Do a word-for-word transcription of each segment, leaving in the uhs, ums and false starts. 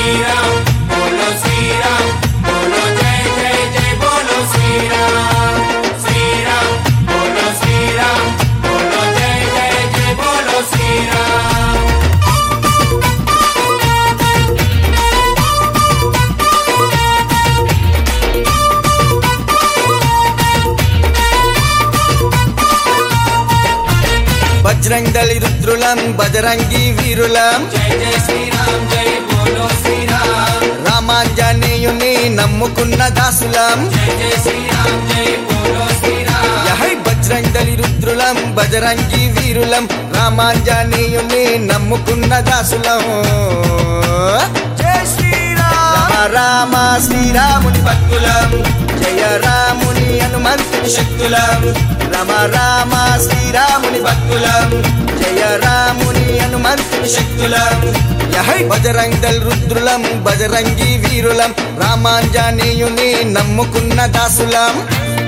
శ్రీరామ్ బోలో శ్రీరామ్ బోలో జై జై జై బోలో శ్రీరామ్ శ్రీరామ్ బోలో శ్రీరామ్ బోలో జై జై జై బోలో శ్రీరామ్ బజరంగలి రుద్రులం బజరంగి వీరులం జై జై శ్రీరామ్ జై బోలో శ్రీరామ్ రామాంజనేయుని నమ్ముకున్న దాసులం జై జై శ్రీరామ్ జై బోలో శ్రీరామ్ యహై బజరంగలి రుద్రులం బజరంగి వీరులం రామాంజనేయుని నమ్ముకున్న దాసులం జై శ్రీరామ రామ శ్రీరాముని భక్తులం జయ రాముని హనుమంతుని శక్తులం రామ రామ శ్రీరాముని భక్తులం జయ రాముని హనుమంతుని శక్తులం యహై బజరంగల్ రుద్రులం బజరంగి వీరులం రామాంజనేయుని నమ్ముకున్న దాసులం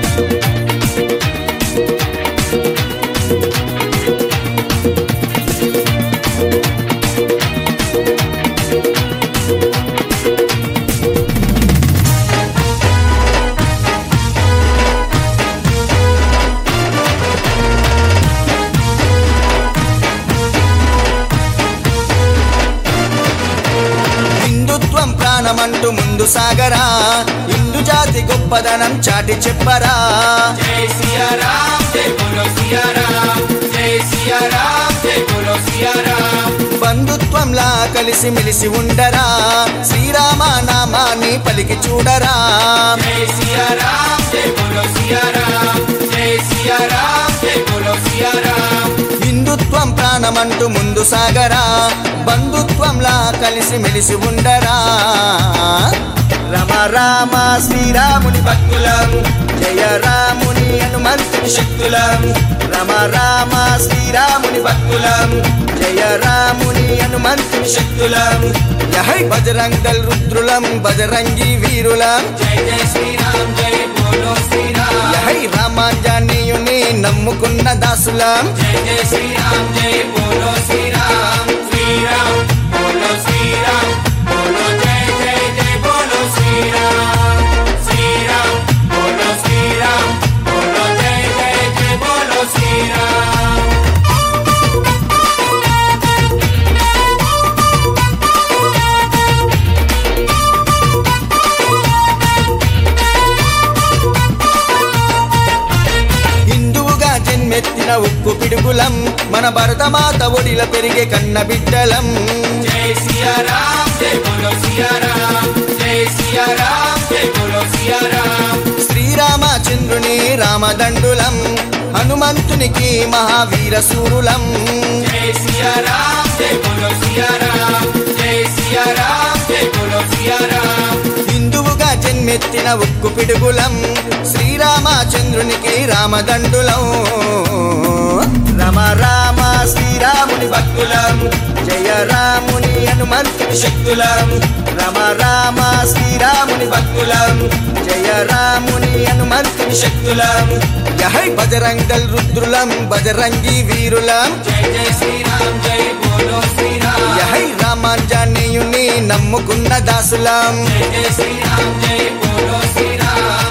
హిందుత్వం ప్రాణమంటూ ముందు సాగరా హిందూ జాతి గొప్పదనం చాటి చెప్పరా జై సియారామ్ జై బోలో సియారామ్ జై సియారామ్ జై బోలో సియారామ్ బంధుత్వంలా కలిసి మెలిసి ఉండరా శ్రీరామ నామాన్ని పలికి చూడరా జై సియారామ్ జై బోలో సియారామ్ జై సియారామ్ జై బోలో సియారామ్ హిందుత్వం ప్రాణమంటూ ముందు సాగరా బంధుత్వంలా కలిసి మెలిసి ఉండరా రమ రామ శ్రీరాముని భక్తులం జయ రాముని హనుమంతుని శక్తులం రమ రామ శ్రీరాముని భక్తులం జయ రాముని హనుమంతుని శక్తులం యహై బజరంగల్ రుద్రులం బజరంగి వీరులం జై జై శ్రీరామ్ జై బోలో శ్రీరామ్ యహై రామాంజనేయుని నమ్ముకున్న దాసులం జై జై శ్రీరామ్ జై బోలో శ్రీరామ్ శ్రీరామ్ బోలో శ్రీరామ్ బోలో జై జై జై బోలో శ్రీరామ్ శ్రీరామ్ బోలో శ్రీరామ్ బోలో జై జై జై బోలో శ్రీరామ్ హిందువుగా జన్మెత్తిన ఉక్కు పిడుగులం మన భరతమాత ఒడిల పెరిగే కన్న బిడ్డలం జై సియారామ్ జై బోలో సియారామ్ జై సియారామ్ జై బోలో సియారామ్ శ్రీరామచంద్రుని రామదండులం హనుమంతునికి మహావీర సూరులం జై సియారామ్ జై బోలో సియారామ్ జై సియారామ్ జై బోలో సియారామ్ హిందువుగా జన్మెత్తిన ఉక్కు పిడుగులం శ్రీరామచంద్రునికి రామదండులం రమ రామ శ్రీరాముని భక్తులం జయ రాముని హనుమంతుని శక్తులం రమ రామ శ్రీరాముని భక్తులం జయ రాముని హనుమంతుని శక్తులం యహై బజరంగల్ రుద్రులం బజరంగి వీరులం జై జై శ్రీరామ్ జై బోలో శ్రీరామ్ యహై రామాంజనేయుని నమ్ముకున్న దాసులం జై జై శ్రీరామ్ జై బోలో శ్రీరామ్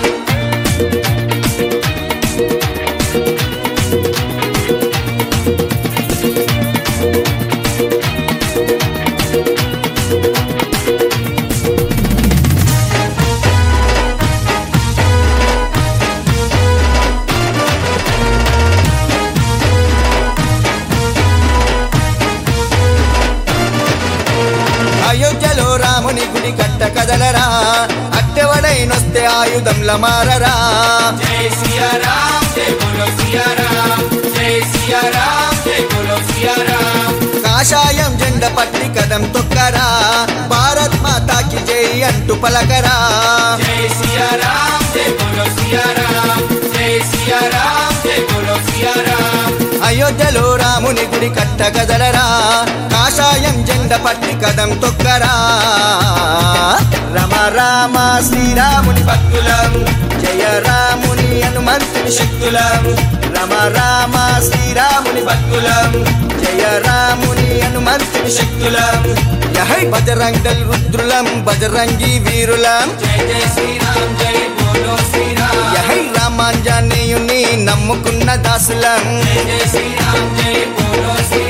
అయోధ్యలో రాముని గుడి కట్ట కదలరా అట్టెవడైనొస్తే ఆయుధంల మారరా జై సియారామ్ జై బోలో సియారామ్ జై సియారామ్ జై బోలో సియారామ్ కాషాయం జెండ పట్టి కదం తొక్కరా భారత్ మాతాకి జై అంటూ పలకరా జై సియారామ్ జై బోలో సియారామ్ జై సియారామ్ జై బోలో సియారామ్ అయోధ్యలో రాముని గుడి కట్ట కదలరా కాషాయం జెండ పట్టి కదం తొక్కరా రమ రామ శ్రీరాముని భక్తులం జయ రాముని హనుమ హనుమంతుని శక్తులం రమ రామ శ్రీరాముని భక్తులం జయ రాముని హనుమంతుని శక్తులం యహై బజరంగ్ దళ్ రుద్రులం బజరంగి వీరులం జై జై శ్రీరామ్ జై బోలో శ్రీరామ్ యహై రామాంజనేయుని నమ్ముకున్న దాసులం జై జై శ్రీరామ్ జై బోలో శ్రీరామ్